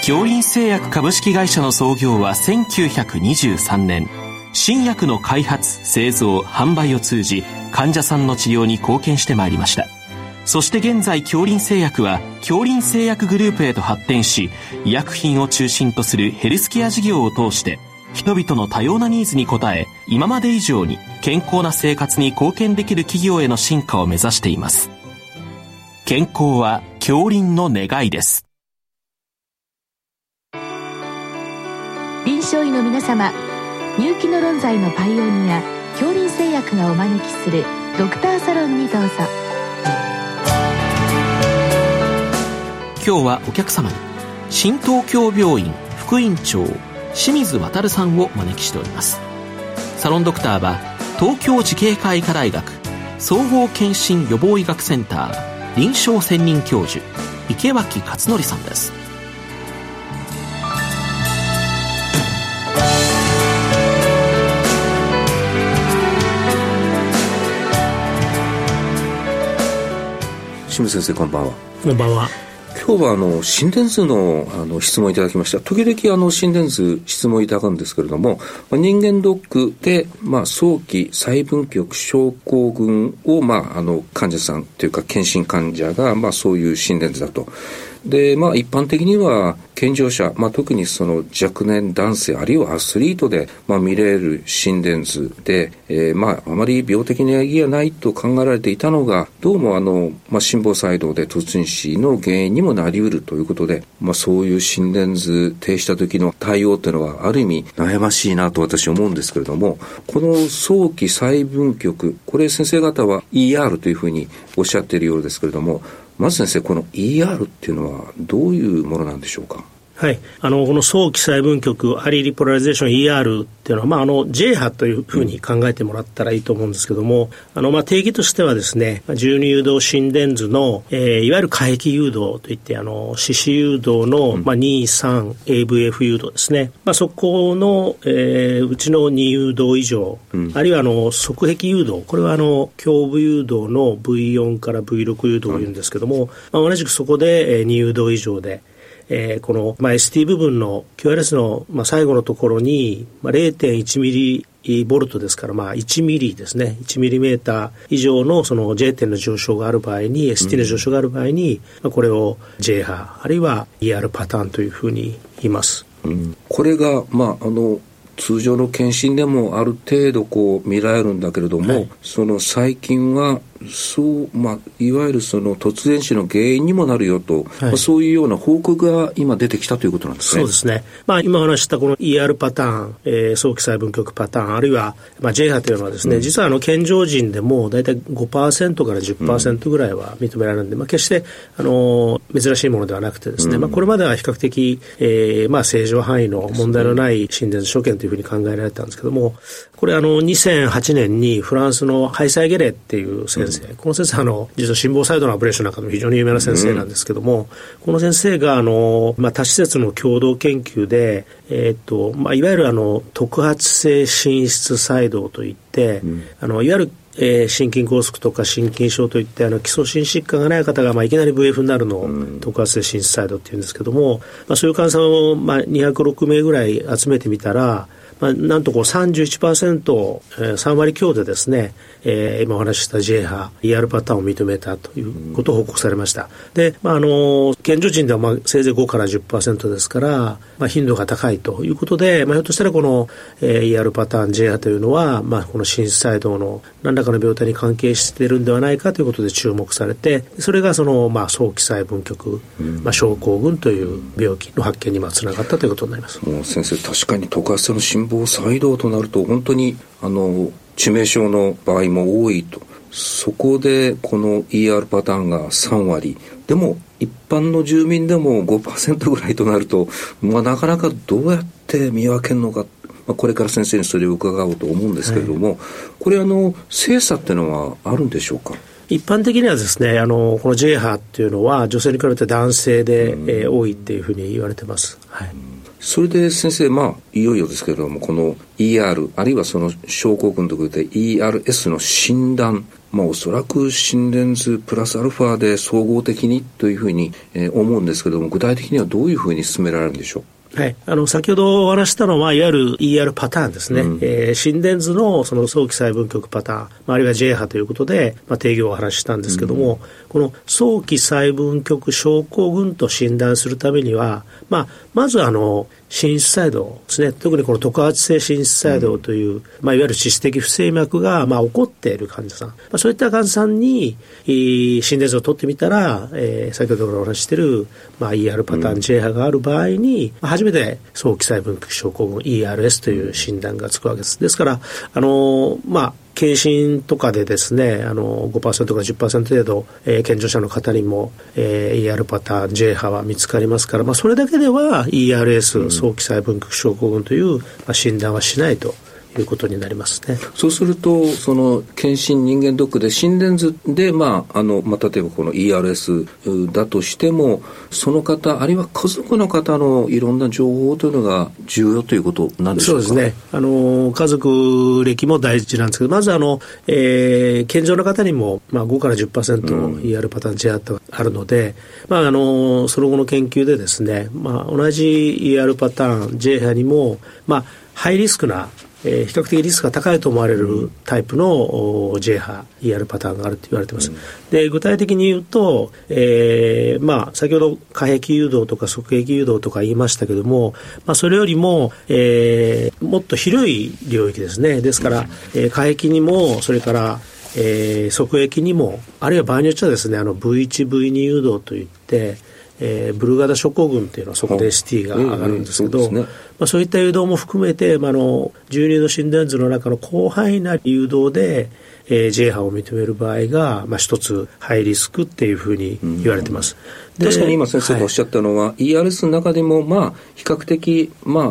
京林製薬株式会社の創業は1923年。新薬の開発、製造、販売を通じ患者さんの治療に貢献してまいりました。そして現在京林製薬は京林製薬グループへと発展し、医薬品を中心とするヘルスケア事業を通して人々の多様なニーズに応え、今まで以上に健康な生活に貢献できる企業への進化を目指しています。健康は京林の願いです。 臨床医の皆様、入気の論剤のパイオニア京林製薬がお招きするドクターサロンにどうぞ。 今日はお客様に新東京病院副院長清水渉さんをお招きしております。サロンドクターは東京慈恵会医科大学総合健診予防医学センター臨床専任教授池脇勝則さんです。 清水先生、こんばんは。 こんばんは。 今日は心電図の質問いただきました。時々心電図質問いただくんですけれども、人間ドックで早期細分局症候群を患者さんというか検診患者がそういう心電図だと。で一般的には健常者、特にその若年男性あるいはアスリートで見れる心電図で、あまり病的な意義がないと考えられていたのが、どうも心房細動で突入死の原因にもなりうるということで、そういう心電図呈した時の対応というのはある意味悩ましいなと私は思うんですけれども、この早期細分局、これ先生方は ER というふうにおっしゃっているようですけれども、まず先生、この ER っていうのはどういうものなんでしょうか。 はい、この早期細分局アリーリポラリゼーション ER っていうのは、J 波というふうに考えてもらったらいいと思うんですけども、定義としてはですね、12誘導心電図の、いわゆる過壁誘導といって、四肢誘導の、2、3、AVF 誘導ですね。そこの、うちの2誘導以上、あるいは側壁誘導、これは胸部誘導の V4 から V6 誘導を言うんですけども、同じくそこで、2誘導以上で、この、ST 部分の QRS の、最後のところに、0.1 ミリボルトですから、1ミリですね、1ミリメーター以上のその J 点の上昇がある場合に、ST の上昇がある場合に、これを J 波あるいは ER パターンというふうに言います。 これが通常の検診でもある程度見られるんだけれども、その最近はいわゆるその突然死の原因にもなるよと、そういうような報告が今出てきたということなんですね。 そうですね。今話したこの ER パターン、早期細分局パターン、あるいは、J 波というのはですね、実は健常人でもだいたい 5% から 10% ぐらいは認められるので、決して珍しいものではなくてですね、これまでは比較的、正常範囲の問題のない心電図所見というふうに考えられたんですけども、これ2008年にフランスのハイサイゲレっていう先生、この先生実は心房細動のアブレーションなんかでも非常に有名な先生なんですけども、この先生が多施設の共同研究で、いわゆる特発性心室細動といって、いわゆる心筋梗塞とか心筋症といって基礎心疾患がない方がいきなり VF になるのを特発性心室細動っていうんですけども、そういう患者さんを206名ぐらい集めてみたら、なんと31%、3割強でですね、今お話しした J 波 ER パターンを認めたということを報告されました。で、健常人ではせいぜい5から 10% ですから、頻度が高いということで、ひょっとしたらこの、ER パターン J 波というのは、この心室細動の何らかの病態に関係しているんではないかということで注目されて、それがその、早期細分局、症候群という病気の発見につながったということになります。 もう先生、確かに特発性の心房細動となると本当に致命傷の場合も多いと。そこでこの ER パターンが3割でも一般の住民でも 5% ぐらいとなると、なかなかどうやって見分けるのか、これから先生にそれを伺おうと思うんですけれども、これ精査っていうのはあるんでしょうか。 一般的にはですね、この J 波っていうのは女性に比べて男性で、多いっていうふうに言われてます。 それで先生、いよいよですけれども、この ER あるいはその症候群ということで ERS の診断、おそらく心電図プラスアルファで総合的にというふうに思うんですけれども、具体的にはどういうふうに進められるんでしょう。 はい、先ほどお話したのは、いわゆる ER パターンですね。心電図のその早期細分局パターン、あるいは J 波ということで、定義をお話ししたんですけども、この早期細分局症候群と診断するためには、まず心室細動ですね。特にこの特発性心室細動という、いわゆる窒息不整脈が、起こっている患者さん、そういった患者さんに心電図を取ってみたら、先ほどからお話ししている、ER パターン J 波がある場合に、初めて早期細分局症候群 ERS という診断がつくわけです。ですから検診とかでですね、5% から 10% 程度、健常者の方にも、ER パターン J 波は見つかりますから、それだけでは ERS、早期細分局症候群という、診断はしないということになりますね。 そうすると、その検診人間ドックで心電図で、例えばこの ERS だとしても、その方あるいは家族の方のいろんな情報というのが重要ということなんでしょうか。 そうですね。家族歴も大事なんですけど、まず健常の方にも、5から 10% ER パターン J 波あるので、その後の研究でですね、同じ ER パターン J 波にも、ハイリスクな比較的リスクが高いと思われるタイプの J 波 ER パターンがあると言われています。で、具体的に言うと、先ほど下壁誘導とか側壁誘導とか言いましたけども、それよりも、もっと広い領域ですね。ですから、下壁にも、それから側壁にも、あるいは場合によってはですね、V1、V2 誘導といって、ブルガダ症候群というのはそこで ST が上がるんですけど、そういった誘導も含めて、注入の心電図の中の広範囲な誘導で、J 波を認める場合が、一つハイリスクっていうふうに言われています。 確かに今先生がおっしゃったのは、ERS の中でも比較的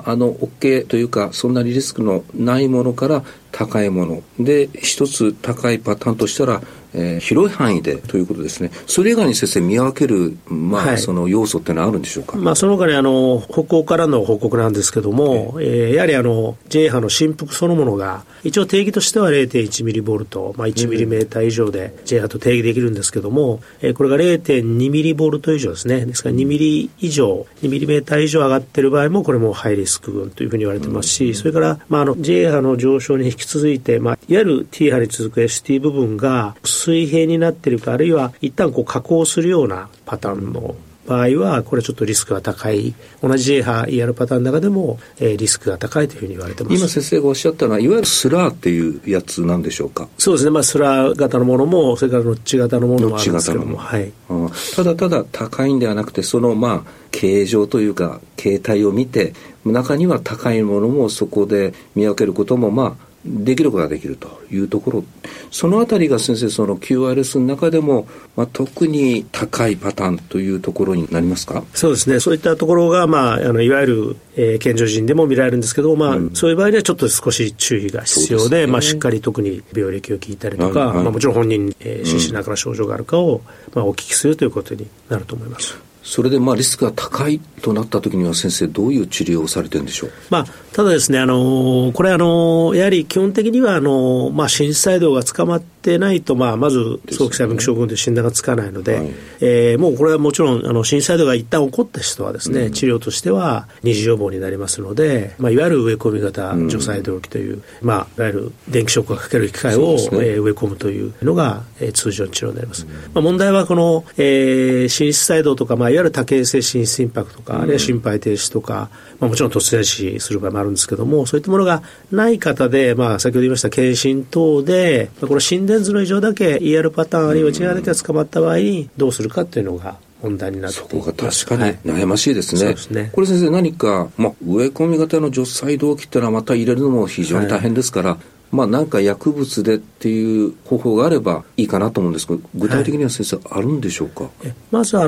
OK というか、そんなにリスクのないものから高いもので、一つ高いパターンとしたら、広い範囲でということですね。それ以外に先生見分ける、その要素ってのはあるんでしょうか。 その他に北欧からの報告なんですけども、やはりJ 波の振幅そのものが一応定義としては 0.1 ミリボルト、1ミリメーター以上で J 波と定義できるんですけども、これが 0.2 ミリボルト以上ですね。ですから2ミリ以上、2ミリメーター以上上がっている場合もこれもハイリスク群というふうに言われてますし、それから、J 波の上昇に引き続いて、いわゆる T 波に続く ST 部分が水平になっているか、あるいは一旦下降するようなパターンの場合は、これちょっとリスクが高い。同じ J 波 ER パターンの中でも、リスクが高いというふうに言われています。 今先生がおっしゃったのは、いわゆるスラーっていうやつなんでしょうか。 そうですね。スラー型のものも、それからノッチ型のものもあるんですけども、はい。 ただ高いんではなくて、その形状というか形態を見て、中には高いものもそこで見分けることもできることができるというところ、そのあたりが先生、その QRS の中でも、特に高いパターンというところになりますか。 そうですね。そういったところが、いわゆる、健常人でも見られるんですけど、そういう場合にはちょっと少し注意が必要で、しっかり特に病歴を聞いたりとか、もちろん本人に、心身中の症状があるかを、お聞きするということになると思います。 それでリスクが高いとなったときには先生、どういう治療をされてるんでしょう。 ただですね、これやはり基本的には心室細動が捕まってないと、まず早期細分局症候群という診断がつかないので、もうこれはもちろん心室細動が一旦起こった人はですね、治療としては二次予防になりますので、いわゆる植え込み型除細動器という、いわゆる電気ショックがかける機械を、植え込むというのが、通常の治療になります。問題はこの、心室細動とか、いわゆる多形性心室心拍とか、あるいは心肺停止とか、もちろん突然死する場合もあるんですけども、そういったものがない方で、先ほど言いました検診等で、この心電図の異常だけ ER パターンあるいは J 波だけが捕まった場合にどうするかというのが問題になっています。 そこが確かに悩ましいですね。 そうですね。 これ先生、何か、植え込み型の除細動器ってのはまた入れるのも非常に大変ですから、なんか薬物でっていう方法があればいいかなと思うんですけど、具体的には先生、あるんでしょうか。 まず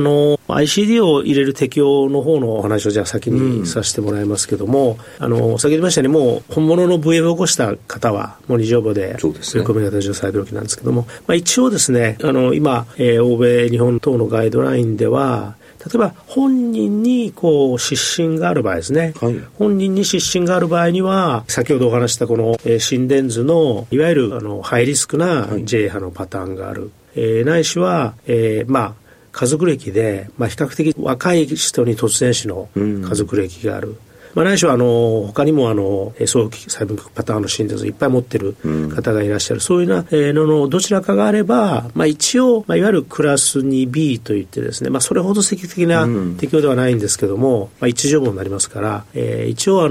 ICD を入れる適用の方のお話をじゃあ先にさせてもらいますけども、先ほど言いましたように、もう本物の VM を起こした方はもう二次予防で植え込み型除細動器なんですけども、一応ですね、今、欧米日本等のガイドラインでは例えば本人にこう失神がある場合ですね、はい、本人に失神がある場合には先ほどお話したこの心電図のいわゆるハイリスクな J 波のパターンがある、ないしは、家族歴で、比較的若い人に突然死の家族歴がある、ないしは他にも早期細分極パターンの心電図をいっぱい持ってる方がいらっしゃる、そういうののどちらかがあれば、一応、いわゆるクラス 2B といってですね、それほど積極的な適用ではないんですけども、一時予防になりますから、一応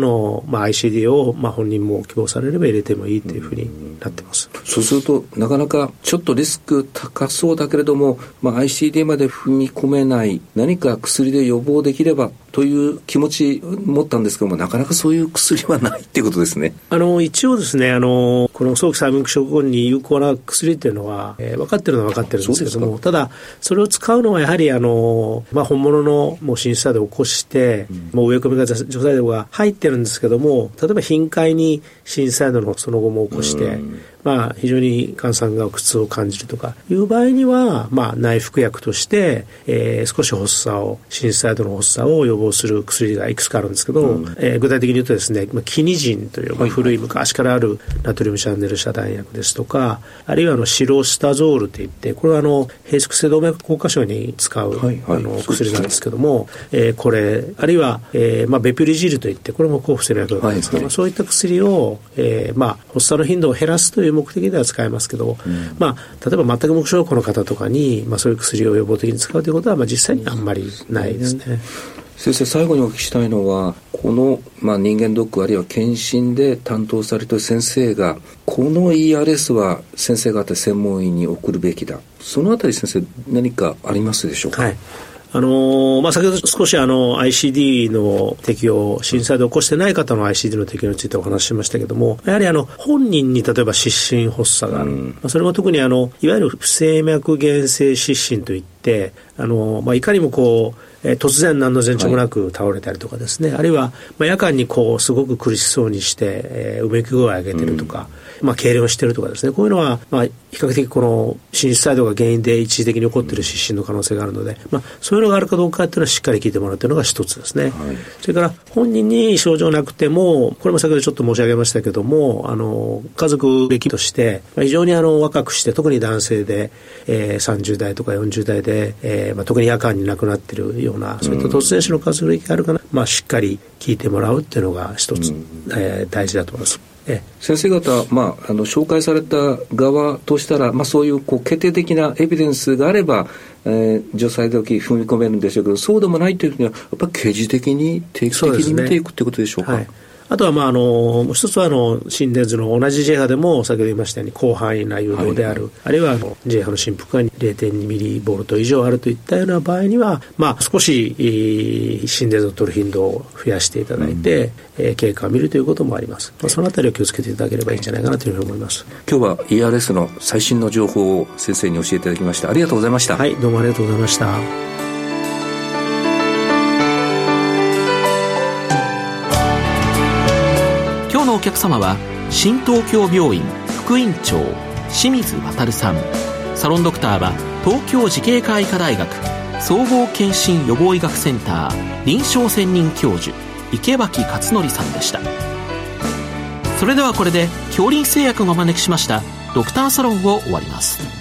ICD を本人も希望されれば入れてもいいというふうになってます。 そうするとなかなかちょっとリスク高そうだけれども、ICD まで踏み込めない、何か薬で予防できればという気持ちを持ったんですけども、なかなかそういう薬はないっていうことですね。 一応ですね、この早期細分症候群に有効な薬っていうのは、分かってるのは分かってるんですけども、ただそれを使うのはやはり本物のもう心室作動を起こして、もう植え込みが除細動が入ってるんですけども、例えば頻回に心室作動のその後も起こして、非常に患者さんが苦痛を感じるとかいう場合には、内服薬として、少し発作を心室細動の発作を予防する薬がいくつかあるんですけど、具体的に言うとですね、キニジンという、古い昔からあるナトリウムシャンネル遮断薬ですとか、あるいはシロスタゾールといって、これは閉塞性動脈硬化症に使う、薬なんですけども、これあるいは、ベピュリジルといって、これも抗不整の薬なんですけど、そういった薬を、発作の頻度を減らすという目的では使えますけど、例えば全く無症候の方とかに、そういう薬を予防的に使うということは、実際にあんまりないですね。 先生、最後にお聞きしたいのは、この、人間ドックあるいは検診で担当されている先生が、この ERS は先生方専門医に送るべきだ、そのあたり先生何かありますでしょうか。 先ほど少しICD の適用、心細動を起こしてない方の ICD の適用についてお話ししましたけども、やはり本人に例えば失神発作がある、それも特にいわゆる不整脈原性失神といって、いかにも突然何の前兆もなく倒れたりとかですね、あるいは夜間にすごく苦しそうにして、うめき声を上げてるとか、痙攣をしてるとかですね、こういうのは比較的この心室細動が原因で一時的に起こっている失神の可能性があるので、そういうのがあるかどうかっていうのはしっかり聞いてもらうというのが一つですね。それから本人に症状なくても、これも先ほどちょっと申し上げましたけども、家族歴として非常に若くして、特に男性で、30代とか40代で、特に夜間に亡くなっているような、そういった突然死の家族歴があるから、しっかり聞いてもらうっていうのが一つ、大事だと思います。 先生方、紹介された側としたら、そういう決定的なエビデンスがあれば、除細動器踏み込めるんでしょうけど、そうでもないというにはやっぱり刑事的に定期的に見ていくということでしょうか。 あとはもう一つは心電図の同じ J 波でも先ほど言いましたように広範囲な誘導である、あるいはJ 波の振幅が 0.2 ミリボルト以上あるといったような場合には、少し心電図を取る頻度を増やしていただいて、経過を見るということもあります。そのあたりを気をつけていただければいいんじゃないかなというふうに思います。 今日は ERS の最新の情報を先生に教えていただきました。ありがとうございました。 はい、どうもありがとうございました。 今日のお客様は新東京病院副院長清水渉さん、サロンドクターは東京慈恵会医科大学総合健診予防医学センター臨床専任教授池脇勝則さんでした。それではこれで京林製薬がお招きしましたドクターサロンを終わります。